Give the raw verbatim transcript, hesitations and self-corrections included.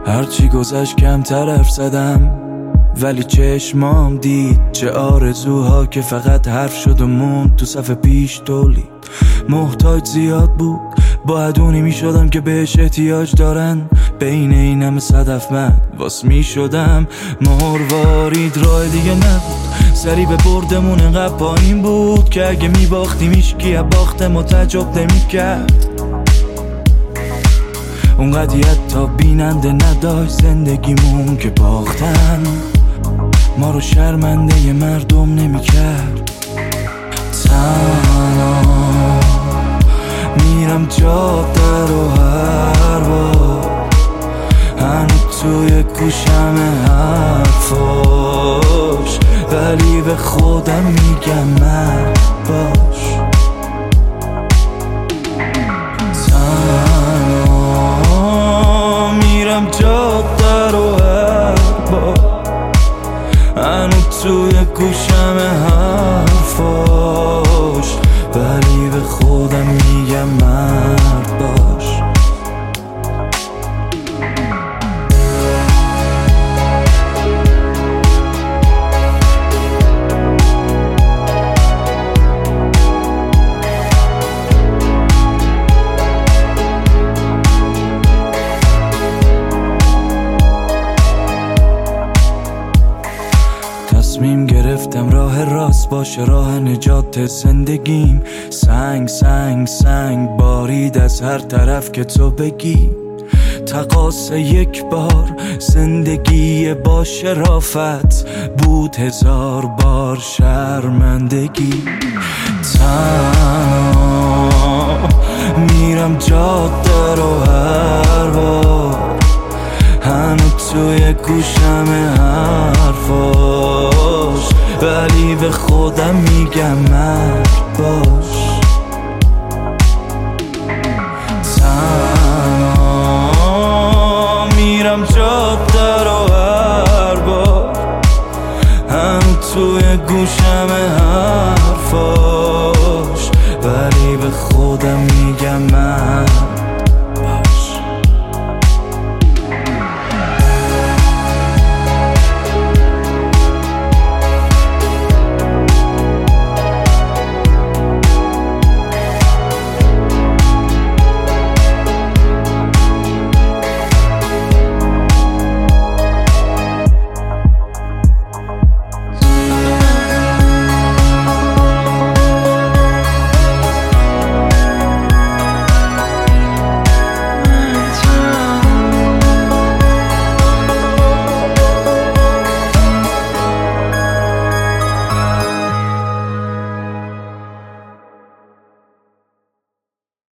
هرچی گذشت کمتر حرف زدم، ولی چشمام دید چه آرزوها که فقط حرف شد و موند تو صف پیش تولید. محتاج زیاد بود، باید اونی می شدم که بهش احتیاج دارن. بین این همه صدف من واس می شدم. مروارید راه دیگه نبود، سری به بردمون انقدر پایین بود که اگه می باختیم ایشکی از باخت ما تعجب نمی کرد. اونقدر حتی بیننده نداشت زندگیمون که باختن ما رو شرمنده ی مردم نمی کرد. تنها میرم جاده رو هر بار، هنوز توی گوشم حرفاش، ولی به خودم میگم مرد باش. تنها میرم جاده رو هر بار، هنوز توی گوشم حرفاش، ولی به خودم میگم مرد باش. تصمیم گرفتم راه راست باشه راه نجات زندگیم. سنگ سنگ سنگ بارید از هر طرف که تو بگی. تقاص یک بار زندگی با شرافت بود هزار بار شرمندگی. تنها میرم جاده رو هر بار، هنوز توی گوشم حرفاش، ولی به خودم میگم مرد باش.